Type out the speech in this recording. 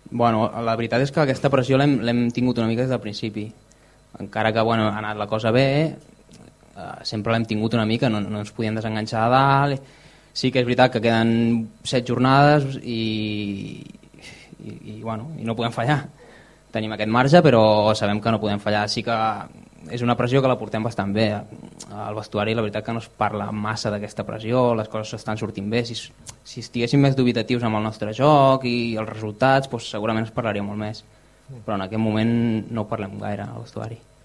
Bueno, la veritat és que aquesta pressió l'hem tingut una mica des del principi. Encara que bueno, ha anat la cosa bé, sempre l'hem tingut una mica, no ens podíem desenganxar a dalt. Sí que és veritat que queden 7 jornades i no podem fallar. Tenim aquest marge, però sabem que no podem fallar. Sí que és una pressió que la portem bastant bé. Al vestuari la veritat que no es parla massa d'aquesta pressió, les coses estan sortint bé. Si estiguéssim més dubitatius amb el nostre joc i els resultats, doncs segurament es parlaria molt més. Però en aquest moment no ho parlem gaire al vestuari.